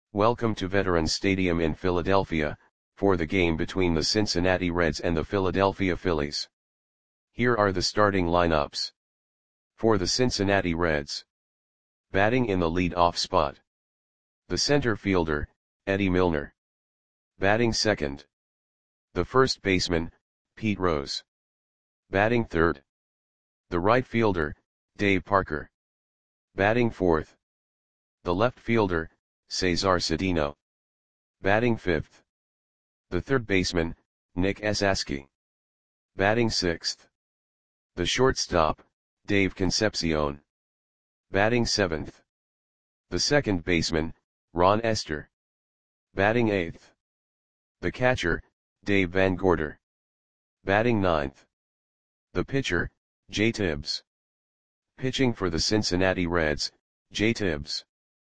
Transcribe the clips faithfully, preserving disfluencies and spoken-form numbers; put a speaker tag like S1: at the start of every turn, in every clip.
S1: Welcome to Veterans Stadium in Philadelphia, for the game between the Cincinnati Reds and the Philadelphia Phillies. Here are the starting lineups. For the Cincinnati Reds. Batting in the lead-off spot. The center fielder, Eddie Milner. Batting second. The first baseman, Pete Rose. Batting third. The right fielder, Dave Parker. Batting fourth. The left fielder, Cesar Cedeno. Batting fifth. The third baseman, Nick Esasky. Batting sixth. The shortstop, Dave Concepcion. Batting seventh. The second baseman, Ron Estor. Batting eighth. The catcher, Dave Van Gorder. Batting ninth. The pitcher, Jay Tibbs. Pitching for the Cincinnati Reds, Jay Tibbs.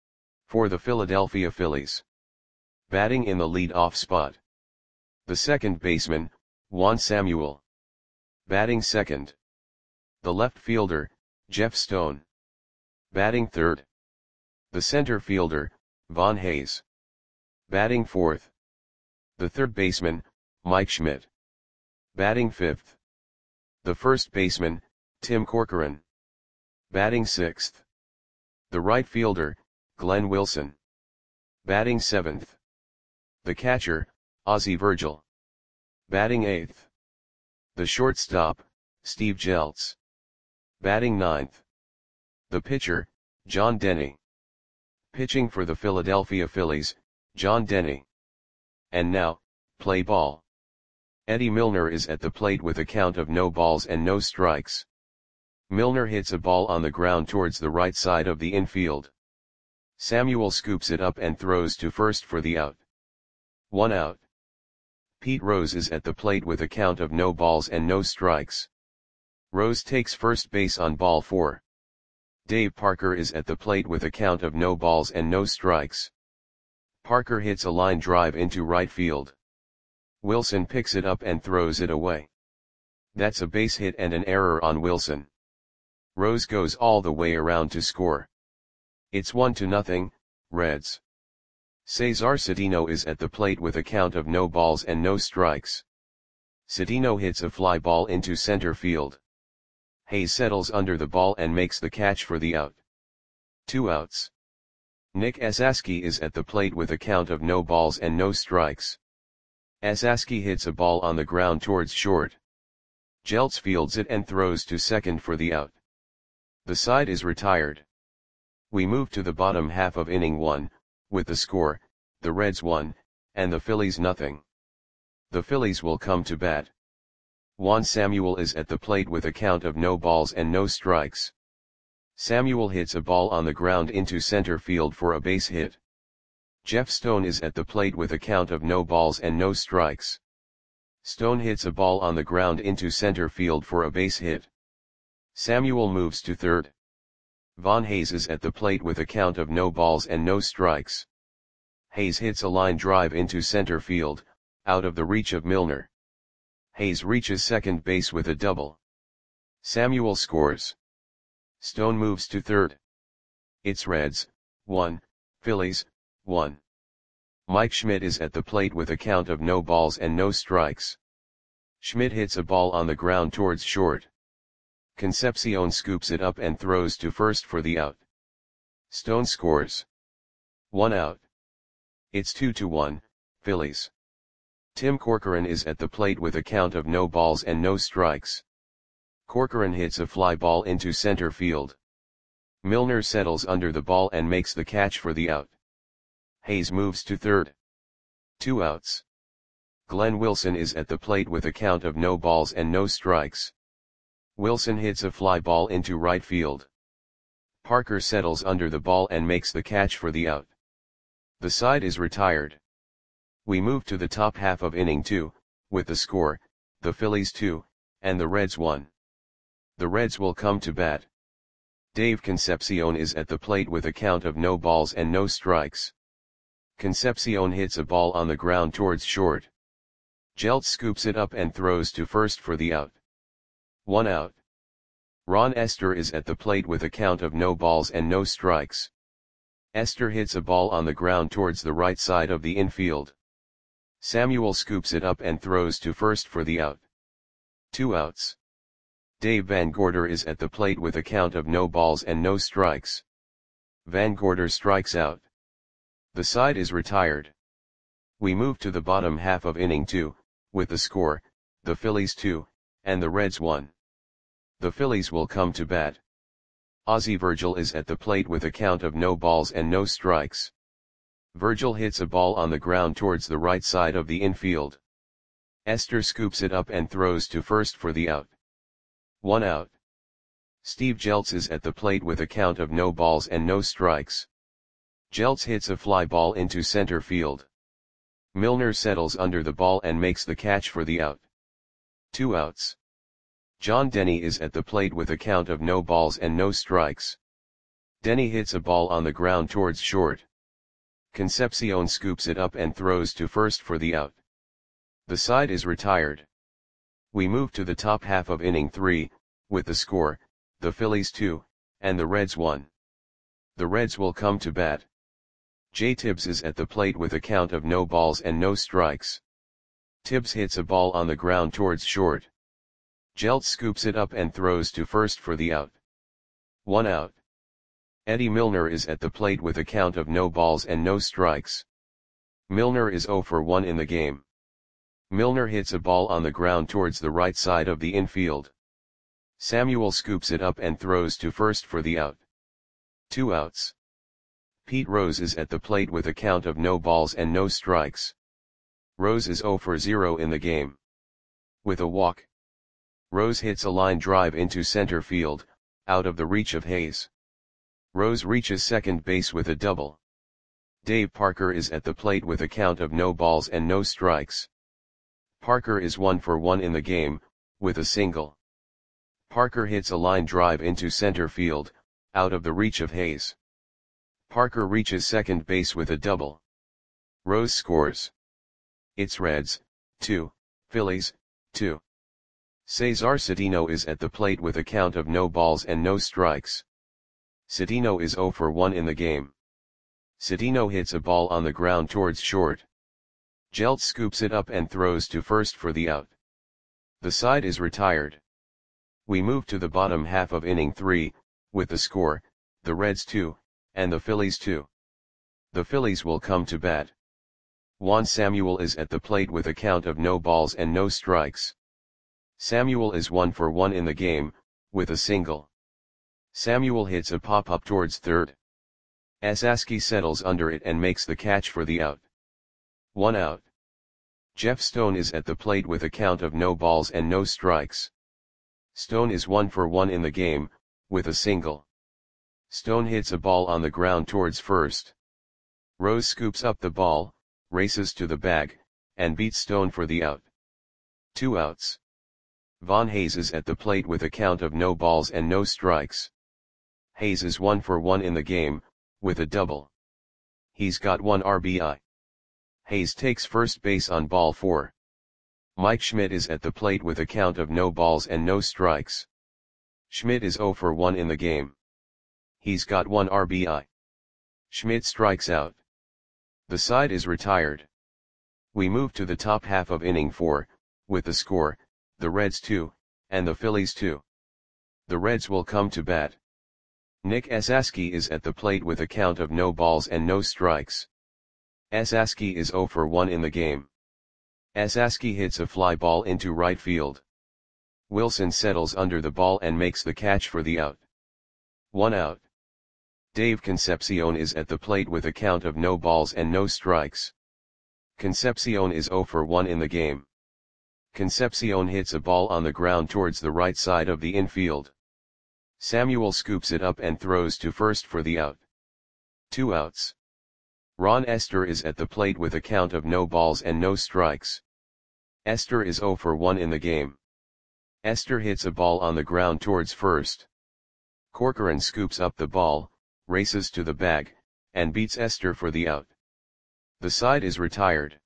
S1: For the Philadelphia Phillies. Batting in the lead-off spot. The second baseman, Juan Samuel. Batting second. The left fielder, Jeff Stone. Batting third. The center fielder, Von Hayes. Batting fourth. The third baseman, Mike Schmidt. Batting fifth. The first baseman, Tim Corcoran. Batting sixth. The right fielder, Glenn Wilson. Batting seventh. The catcher, Ozzie Virgil. Batting eighth. The shortstop, Steve Jeltz. Batting ninth. The pitcher, John Denny. Pitching for the Philadelphia Phillies, John Denny. And now, play ball. Eddie Milner is at the plate with a count of no balls and no strikes. Milner hits a ball on the ground towards the right side of the infield. Samuel scoops it up and throws to first for the out. One out. Pete Rose is at the plate with a count of no balls and no strikes. Rose takes first base on ball four. Dave Parker is at the plate with a count of no balls and no strikes. Parker hits a line drive into right field. Wilson picks it up and throws it away. That's a base hit and an error on Wilson. Rose goes all the way around to score. It's one to nothing, Reds. Cesar Cedeno is at the plate with a count of no balls and no strikes. Cedeno hits a fly ball into center field. Hayes settles under the ball and makes the catch for the out. Two outs. Nick Esasky is at the plate with a count of no balls and no strikes. Esasky hits a ball on the ground towards short. Jeltz fields it and throws to second for the out. The side is retired. We move to the bottom half of inning one, with the score, the Reds one, and the Phillies nothing. The Phillies will come to bat. Juan Samuel is at the plate with a count of no balls and no strikes. Samuel hits a ball on the ground into center field for a base hit. Jeff Stone is at the plate with a count of no balls and no strikes. Stone hits a ball on the ground into center field for a base hit. Samuel moves to third. Von Hayes is at the plate with a count of no balls and no strikes. Hayes hits a line drive into center field, out of the reach of Milner. Hayes reaches second base with a double. Samuel scores. Stone moves to third. It's Reds, one, Phillies, one. Mike Schmidt is at the plate with a count of no balls and no strikes. Schmidt hits a ball on the ground towards short. Concepcion scoops it up and throws to first for the out. Stone scores. One out. It's two to one, Phillies. Tim Corcoran is at the plate with a count of no balls and no strikes. Corcoran hits a fly ball into center field. Milner settles under the ball and makes the catch for the out. Hayes moves to third. Two outs. Glenn Wilson is at the plate with a count of no balls and no strikes. Wilson hits a fly ball into right field. Parker settles under the ball and makes the catch for the out. The side is retired. We move to the top half of inning two, with the score, the Phillies two, and the Reds one. The Reds will come to bat. Dave Concepcion is at the plate with a count of no balls and no strikes. Concepcion hits a ball on the ground towards short. Jeltz scoops it up and throws to first for the out. One out. Ron Estor is at the plate with a count of no balls and no strikes. Esther hits a ball on the ground towards the right side of the infield. Samuel scoops it up and throws to first for the out. Two outs. Dave Van Gorder is at the plate with a count of no balls and no strikes. Van Gorder strikes out. The side is retired. We move to the bottom half of inning two, with the score, the Phillies two, and the Reds one. The Phillies will come to bat. Ozzie Virgil is at the plate with a count of no balls and no strikes. Virgil hits a ball on the ground towards the right side of the infield. Esther scoops it up and throws to first for the out. One out. Steve Jeltz is at the plate with a count of no balls and no strikes. Jeltz hits a fly ball into center field. Milner settles under the ball and makes the catch for the out. Two outs. John Denny is at the plate with a count of no balls and no strikes. Denny hits a ball on the ground towards short. Concepcion scoops it up and throws to first for the out. The side is retired. We move to the top half of inning three, with the score, the Phillies two, and the Reds one. The Reds will come to bat. Jay Tibbs is at the plate with a count of no balls and no strikes. Tibbs hits a ball on the ground towards short. Jeltz scoops it up and throws to first for the out. One out. Eddie Milner is at the plate with a count of no balls and no strikes. Milner is zero for one in the game. Milner hits a ball on the ground towards the right side of the infield. Samuel scoops it up and throws to first for the out. Two outs. Pete Rose is at the plate with a count of no balls and no strikes. Rose is zero for zero in the game. With a walk, Rose hits a line drive into center field, out of the reach of Hayes. Rose reaches second base with a double. Dave Parker is at the plate with a count of no balls and no strikes. Parker is one for one in the game, with a single. Parker hits a line drive into center field, out of the reach of Hayes. Parker reaches second base with a double. Rose scores. It's Reds, two, Phillies, two. Cesar Cedeno is at the plate with a count of no balls and no strikes. Cedeno is zero for one in the game. Cedeno hits a ball on the ground towards short. Jeltz scoops it up and throws to first for the out. The side is retired. We move to the bottom half of inning three, with the score, the Reds two, and the Phillies two. The Phillies will come to bat. Juan Samuel is at the plate with a count of no balls and no strikes. Samuel is one for one in the game, with a single. Samuel hits a pop-up towards third. Asaski settles under it and makes the catch for the out. One out. Jeff Stone is at the plate with a count of no balls and no strikes. Stone is one for one in the game, with a single. Stone hits a ball on the ground towards first. Rose scoops up the ball, races to the bag, and beats Stone for the out. Two outs. Von Hayes is at the plate with a count of no balls and no strikes. Hayes is one for one in the game, with a double. He's got one R B I. Hayes takes first base on ball four. Mike Schmidt is at the plate with a count of no balls and no strikes. Schmidt is zero for one in the game. He's got one R B I. Schmidt strikes out. The side is retired. We move to the top half of inning four, with the score, the Reds two, and the Phillies two. The Reds will come to bat. Nick Asaski is at the plate with a count of no balls and no strikes. Asaski is zero for one in the game. Asaski hits a fly ball into right field. Wilson settles under the ball and makes the catch for the out. One out. Dave Concepcion is at the plate with a count of no balls and no strikes. Concepcion is zero for one in the game. Concepcion hits a ball on the ground towards the right side of the infield. Samuel scoops it up and throws to first for the out. Two outs. Ron Esther is at the plate with a count of no balls and no strikes. Esther is zero for one in the game. Esther hits a ball on the ground towards first. Corcoran scoops up the ball, races to the bag, and beats Esther for the out. The side is retired.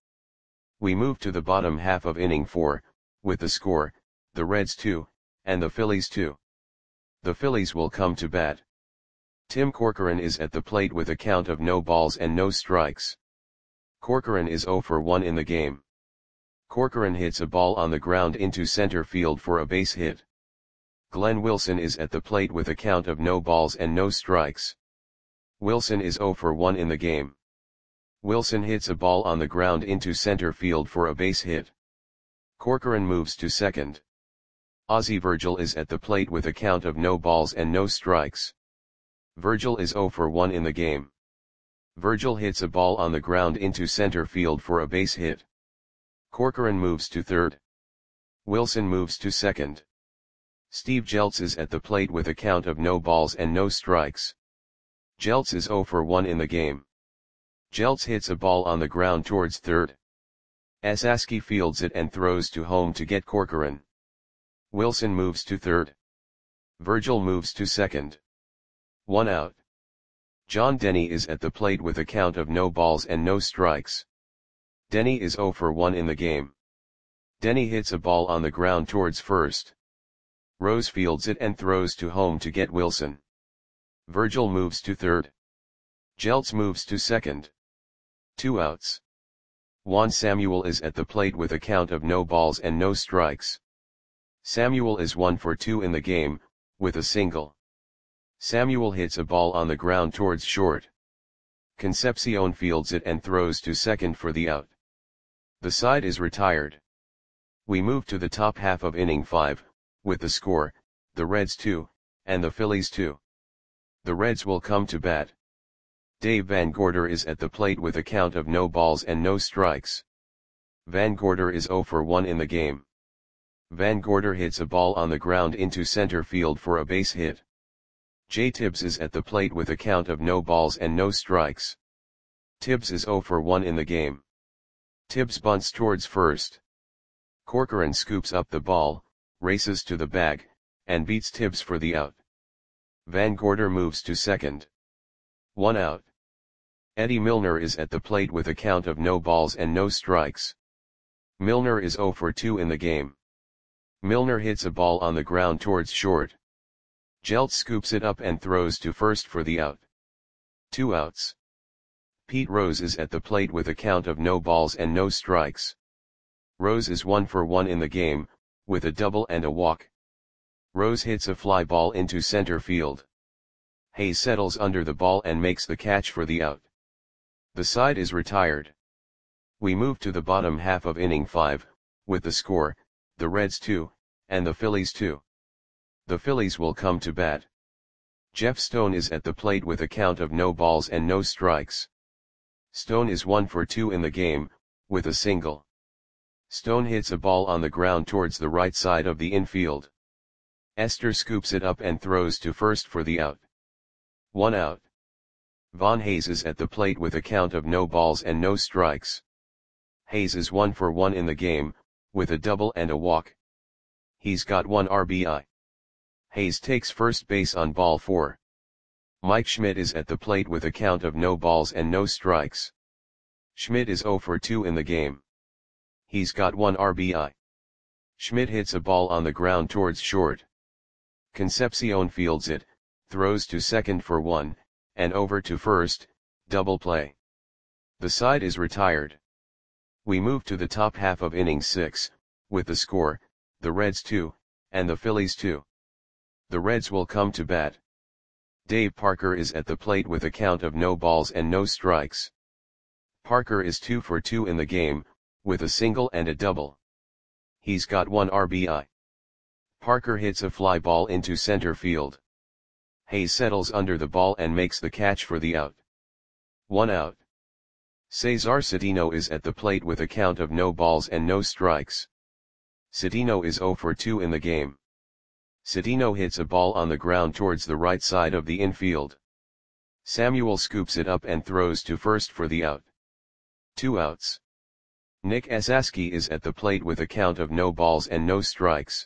S1: We move to the bottom half of inning four, with the score, the Reds two, and the Phillies two. The Phillies will come to bat. Tim Corcoran is at the plate with a count of no balls and no strikes. Corcoran is zero for one in the game. Corcoran hits a ball on the ground into center field for a base hit. Glenn Wilson is at the plate with a count of no balls and no strikes. Wilson is zero for one in the game. Wilson hits a ball on the ground into center field for a base hit. Corcoran moves to second. Ozzie Virgil is at the plate with a count of no balls and no strikes. Virgil is zero for one in the game. Virgil hits a ball on the ground into center field for a base hit. Corcoran moves to third. Wilson moves to second. Steve Jeltz is at the plate with a count of no balls and no strikes. Jeltz is zero for one in the game. Jeltz hits a ball on the ground towards third. Esaski fields it and throws to home to get Corcoran. Wilson moves to third. Virgil moves to second. One out. John Denny is at the plate with a count of no balls and no strikes. Denny is zero for one in the game. Denny hits a ball on the ground towards first. Rose fields it and throws to home to get Wilson. Virgil moves to third. Jeltz moves to second. Two outs. Juan Samuel is at the plate with a count of no balls and no strikes. Samuel is one for two in the game, with a single. Samuel hits a ball on the ground towards short. Concepcion fields it and throws to second for the out. The side is retired. We move to the top half of inning five, with the score, the Reds two, and the Phillies two. The Reds will come to bat. Dave Van Gorder is at the plate with a count of no balls and no strikes. Van Gorder is zero for one in the game. Van Gorder hits a ball on the ground into center field for a base hit. Jay Tibbs is at the plate with a count of no balls and no strikes. Tibbs is zero for one in the game. Tibbs bunts towards first. Corcoran scoops up the ball, races to the bag, and beats Tibbs for the out. Van Gorder moves to second. One out. Eddie Milner is at the plate with a count of no balls and no strikes. Milner is zero for two in the game. Milner hits a ball on the ground towards short. Jeltz scoops it up and throws to first for the out. Two outs. Pete Rose is at the plate with a count of no balls and no strikes. Rose is one for one in the game, with a double and a walk. Rose hits a fly ball into center field. Hayes settles under the ball and makes the catch for the out. The side is retired. We move to the bottom half of inning five, with the score, the Reds two, and the Phillies two. The Phillies will come to bat. Jeff Stone is at the plate with a count of no balls and no strikes. Stone is one for two in the game, with a single. Stone hits a ball on the ground towards the right side of the infield. Esther scoops it up and throws to first for the out. One out. Von Hayes is at the plate with a count of no balls and no strikes. Hayes is one for one in the game, with a double and a walk. He's got one R B I. Hayes takes first base on ball four. Mike Schmidt is at the plate with a count of no balls and no strikes. Schmidt is zero for two in the game. He's got one R B I. Schmidt hits a ball on the ground towards short. Concepcion fields it, throws to second for one, and over to first, double play. The side is retired. We move to the top half of inning six, with the score, the Reds two, and the Phillies two. The Reds will come to bat. Dave Parker is at the plate with a count of no balls and no strikes. Parker is two for two in the game, with a single and a double. He's got one R B I. Parker hits a fly ball into center field. Hayes settles under the ball and makes the catch for the out. One out. Cesar Cedeno is at the plate with a count of no balls and no strikes. Cedeno is zero for two in the game. Cedeno hits a ball on the ground towards the right side of the infield. Samuel scoops it up and throws to first for the out. Two outs. Nick Esaski is at the plate with a count of no balls and no strikes.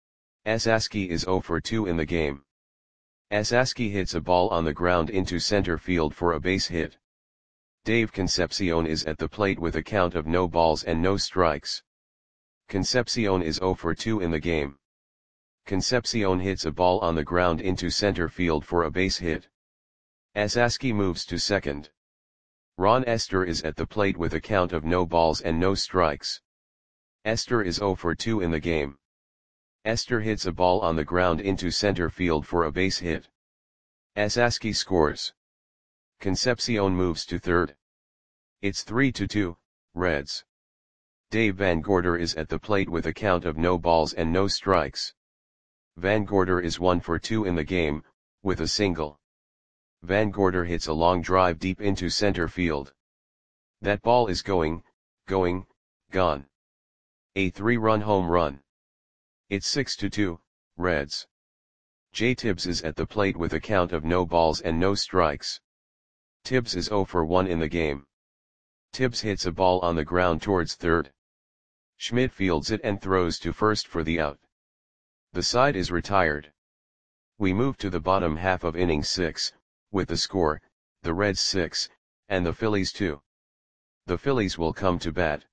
S1: Esaski is zero for two in the game. Esaski hits a ball on the ground into center field for a base hit. Dave Concepcion is at the plate with a count of no balls and no strikes. Concepcion is zero for two in the game. Concepcion hits a ball on the ground into center field for a base hit. Asaski moves to second. Ron Esther is at the plate with a count of no balls and no strikes. Esther is zero for two in the game. Esther hits a ball on the ground into center field for a base hit. Asaski scores. Concepcion moves to third. It's three to two, Reds. Dave Van Gorder is at the plate with a count of no balls and no strikes. Van Gorder is one for two in the game, with a single. Van Gorder hits a long drive deep into center field. That ball is going, going, gone. A three-run home run. It's six to two, Reds. Jay Tibbs is at the plate with a count of no balls and no strikes. Tibbs is zero for one in the game. Tibbs hits a ball on the ground towards third. Schmidt fields it and throws to first for the out. The side is retired. We move to the bottom half of inning six, with the score, the Reds six, and the Phillies two. The Phillies will come to bat.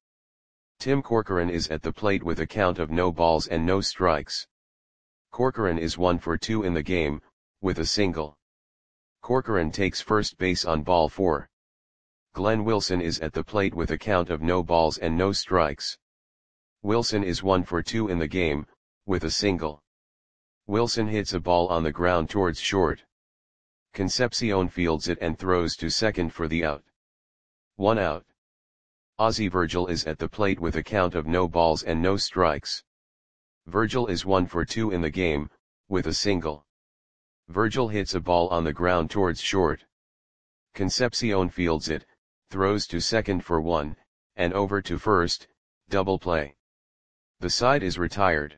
S1: Tim Corcoran is at the plate with a count of no balls and no strikes. Corcoran is one for two in the game, with a single. Corcoran takes first base on ball four. Glenn Wilson is at the plate with a count of no balls and no strikes. Wilson is one for two in the game, with a single. Wilson hits a ball on the ground towards short. Concepcion fields it and throws to second for the out. One out. Ozzie Virgil is at the plate with a count of no balls and no strikes. Virgil is one for two in the game, with a single. Virgil hits a ball on the ground towards short. Concepcion fields it, throws to second for one, and over to first, double play. The side is retired.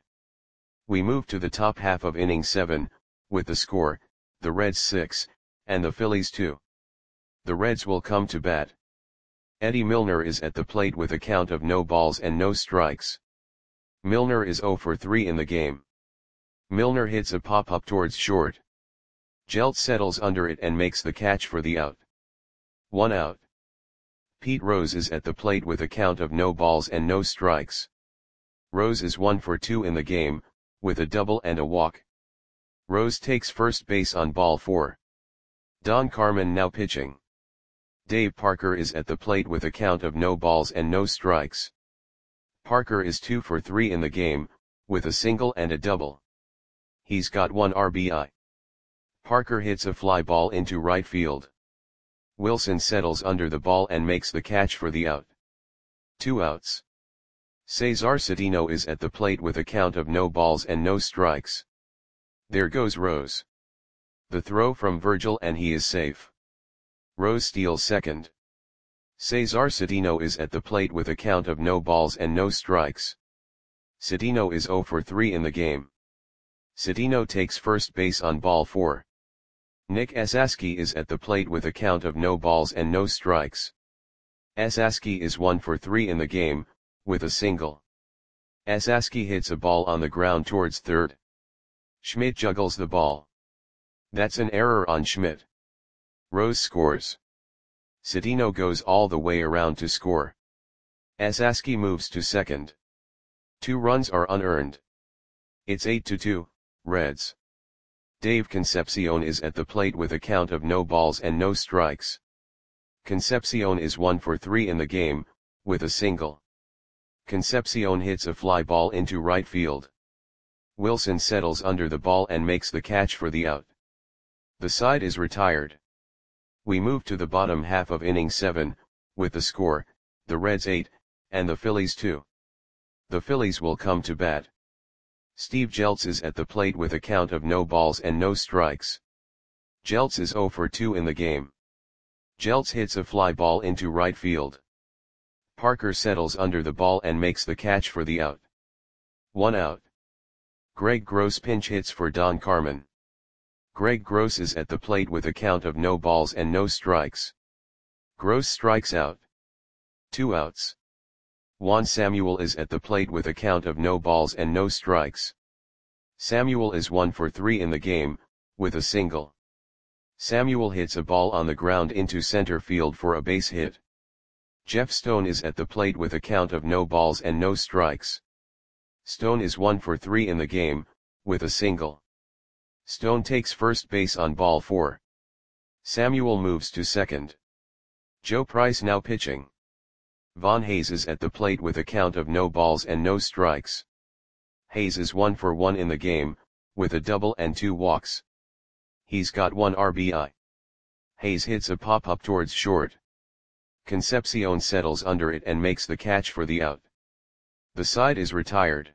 S1: We move to the top half of inning seven, with the score, the Reds six, and the Phillies two. The Reds will come to bat. Eddie Milner is at the plate with a count of no balls and no strikes. Milner is zero for three in the game. Milner hits a pop-up towards short. Jeltz settles under it and makes the catch for the out. One out. Pete Rose is at the plate with a count of no balls and no strikes. Rose is one for two in the game, with a double and a walk. Rose takes first base on ball four. Don Carmen now pitching. Dave Parker is at the plate with a count of no balls and no strikes. Parker is two for three in the game, with a single and a double. He's got one R B I. Parker hits a fly ball into right field. Wilson settles under the ball and makes the catch for the out. Two outs. Cesar Cedeno is at the plate with a count of no balls and no strikes. There goes Rose. The throw from Virgil and he is safe. Rose steals second. Cesar Cedeno is at the plate with a count of no balls and no strikes. Cedeno is zero for three in the game. Cedeno takes first base on ball four. Nick Asaski is at the plate with a count of no balls and no strikes. Asaski is one for three in the game, with a single. Asaski hits a ball on the ground towards third. Schmidt juggles the ball. That's an error on Schmidt. Rose scores. Cedeno goes all the way around to score. Asaski moves to second. Two runs are unearned. It's eight to two, Reds. Dave Concepcion is at the plate with a count of no balls and no strikes. Concepcion is one for three in the game, with a single. Concepcion hits a fly ball into right field. Wilson settles under the ball and makes the catch for the out. The side is retired. We move to the bottom half of inning seven, with the score, the Reds eight, and the Phillies two. The Phillies will come to bat. Steve Jeltz is at the plate with a count of no balls and no strikes. Jeltz is zero for two in the game. Jeltz hits a fly ball into right field. Parker settles under the ball and makes the catch for the out. One out. Greg Gross pinch hits for Don Carmen. Greg Gross is at the plate with a count of no balls and no strikes. Gross strikes out. Two outs. Juan Samuel is at the plate with a count of no balls and no strikes. Samuel is one for three in the game, with a single. Samuel hits a ball on the ground into center field for a base hit. Jeff Stone is at the plate with a count of no balls and no strikes. Stone is one for three in the game, with a single. Stone takes first base on ball four. Samuel moves to second. Joe Price now pitching. Von Hayes is at the plate with a count of no balls and no strikes. Hayes is one for one in the game, with a double and two walks. He's got one R B I. Hayes hits a pop-up towards short. Concepcion settles under it and makes the catch for the out. The side is retired.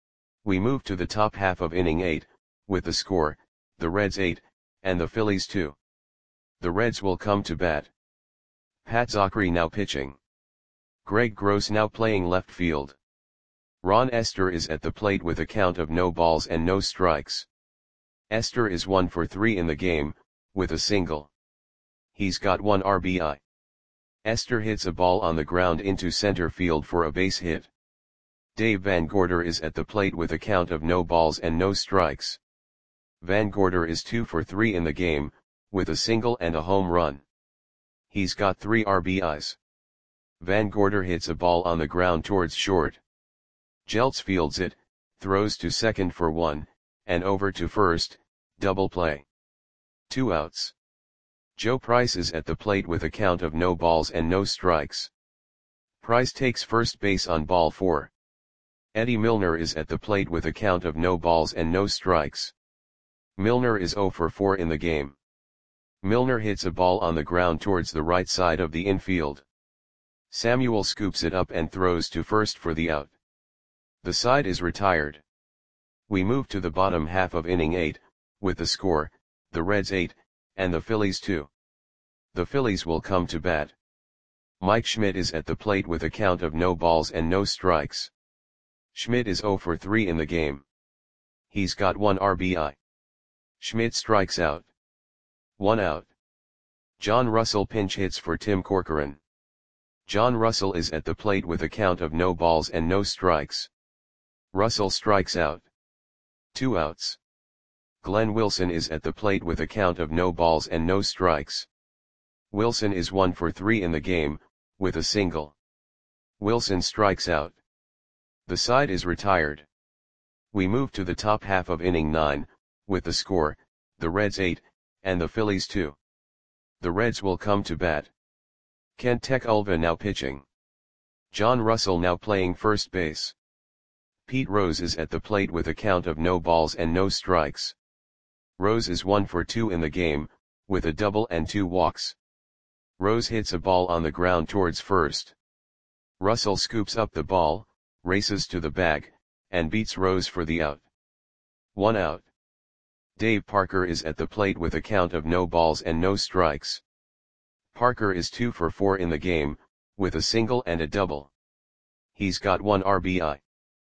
S1: We move to the top half of inning eight, with the score, the Reds eight, and the Phillies two. The Reds will come to bat. Pat Zachry now pitching. Greg Gross now playing left field. Ron Esther is at the plate with a count of no balls and no strikes. Esther is one for three in the game, with a single. He's got one R B I. Esther hits a ball on the ground into center field for a base hit. Dave Van Gorder is at the plate with a count of no balls and no strikes. Van Gorder is two for three in the game, with a single and a home run. He's got three R B Is. Van Gorder hits a ball on the ground towards short. Jeltz fields it, throws to second for one, and over to first, double play. Two outs. Joe Price is at the plate with a count of no balls and no strikes. Price takes first base on ball four. Eddie Milner is at the plate with a count of no balls and no strikes. Milner is zero for four in the game. Milner hits a ball on the ground towards the right side of the infield. Samuel scoops it up and throws to first for the out. The side is retired. We move to the bottom half of inning eight, with the score, the Reds eight, and the Phillies two. The Phillies will come to bat. Mike Schmidt is at the plate with a count of no balls and no strikes. Schmidt is zero for three in the game. He's got one R B I. Schmidt strikes out. One out. John Russell pinch hits for Tim Corcoran. John Russell is at the plate with a count of no balls and no strikes. Russell strikes out. Two outs. Glenn Wilson is at the plate with a count of no balls and no strikes. Wilson is one for three in the game, with a single. Wilson strikes out. The side is retired. We move to the top half of inning nine, with the score, the Reds eight, and the Phillies two. The Reds will come to bat. Kent Tekulve now pitching. John Russell now playing first base. Pete Rose is at the plate with a count of no balls and no strikes. Rose is one for two in the game, with a double and two walks. Rose hits a ball on the ground towards first. Russell scoops up the ball, races to the bag, and beats Rose for the out. One out. Dave Parker is at the plate with a count of no balls and no strikes. Parker is two for four in the game, with a single and a double. He's got one R B I.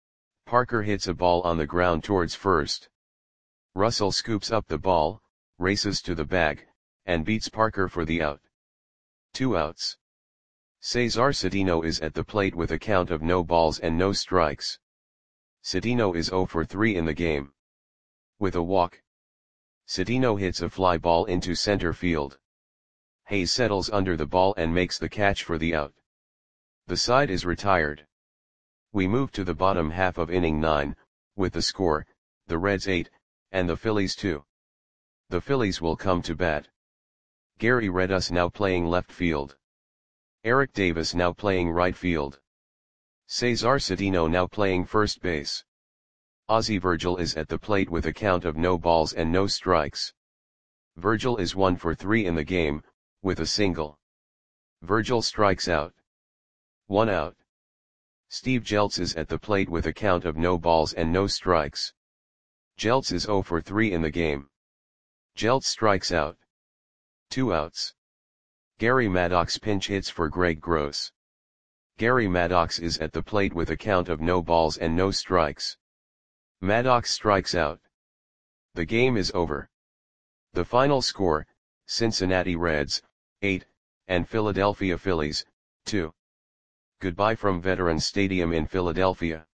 S1: Parker hits a ball on the ground towards first. Russell scoops up the ball, races to the bag, and beats Parker for the out. Two outs. Cesar Cedeno is at the plate with a count of no balls and no strikes. Cedeno is zero for three in the game. With a walk. Cedeno hits a fly ball into center field. Hayes settles under the ball and makes the catch for the out. The side is retired. We move to the bottom half of inning nine, with the score, the Reds eight, and the Phillies two. The Phillies will come to bat. Gary Redus now playing left field. Eric Davis now playing right field. Cesar Cedeno now playing first base. Ozzie Virgil is at the plate with a count of no balls and no strikes. Virgil is one for three in the game, with a single. Virgil strikes out. One out. Steve Jeltz is at the plate with a count of no balls and no strikes. Jeltz is zero for three in the game. Jeltz strikes out. Two outs. Gary Maddox pinch hits for Greg Gross. Gary Maddox is at the plate with a count of no balls and no strikes. Maddox strikes out. The game is over. The final score, Cincinnati Reds, eight, and Philadelphia Phillies, two. Goodbye from Veterans Stadium in Philadelphia.